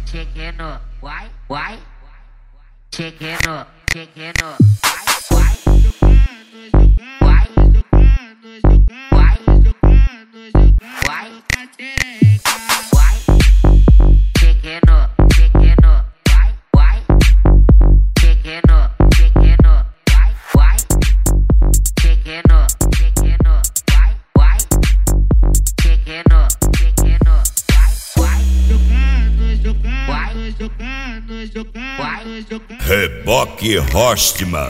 Chequeno, vai, vai. Chequeno, vai, vai, vai, vai. Chequeno, vai, vai. Chequeno, vai, vai. Chequeno, vai, vai. Chequeno, vai, vai. Reboque Horstman.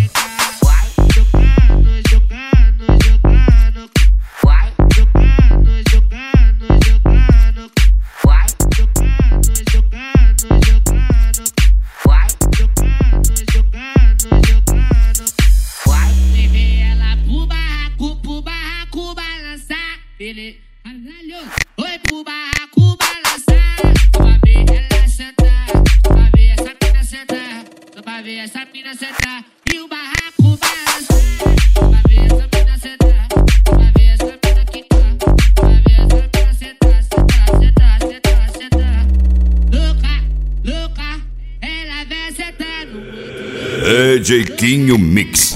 Oi pro barraco balançar, pra ver ela sentar, pra ver essa mina sentar, pra ver essa mina sentar. E o barraco balançar, pra ver essa mina sentar, pra ver essa mina quicar, pra ver essa mina sentar, sentar. Louca, ela vem sentando. Jeitinho Mix.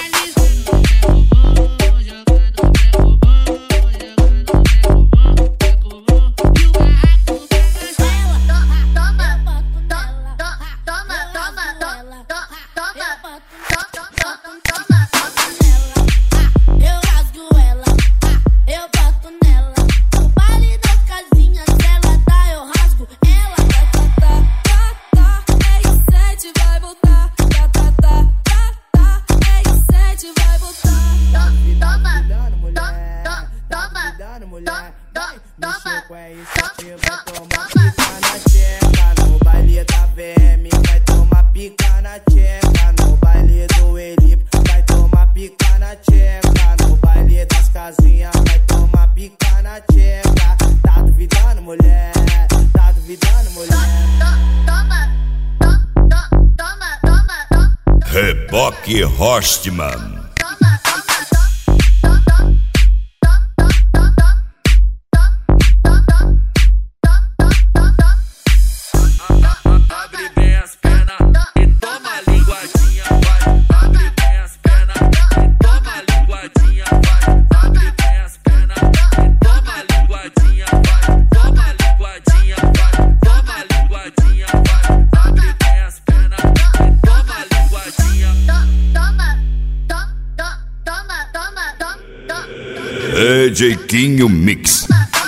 Mexeu com R7, vai tomar pica na tcheca. No baile da VM, vai tomar pica na tcheca. No baile do Elipe, vai tomar pica na tcheca. No baile das casinhas, vai tomar pica na tcheca. Tá duvidando, mulher? Tá duvidando, mulher? Reboque Horstman. Jeitinho Mix.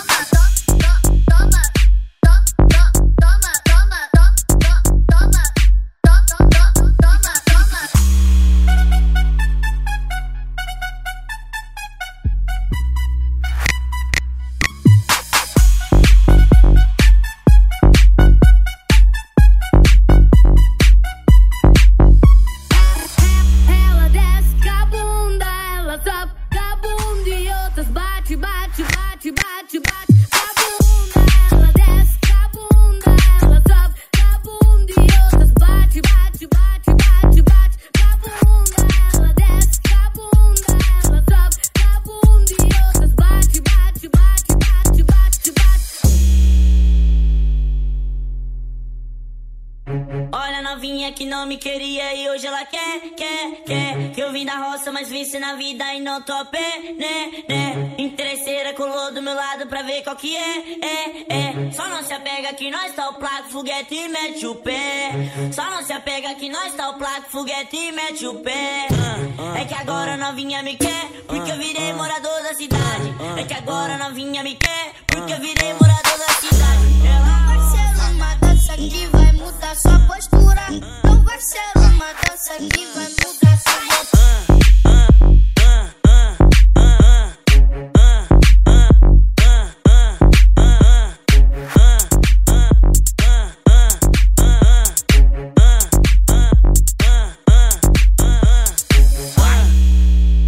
Olha a novinha que não me queria e hoje ela quer. Que eu vim da roça, mas vice na vida e não topé, né? Interesseira colou do meu lado pra ver qual que é. Só não se apega que nós tá o placo, foguete e mete o pé. Só não se apega que nós tá o placo, foguete e mete o pé. É que agora a novinha me quer, porque eu virei morador da cidade. É que agora a novinha me quer, porque eu virei morador da cidade. Ela vai ser uma dança que vai mudar sua postura. Não vai ser uma dança que vai mudar sua postura.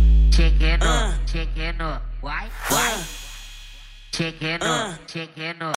Chequeno, vai, vai. Chequeno.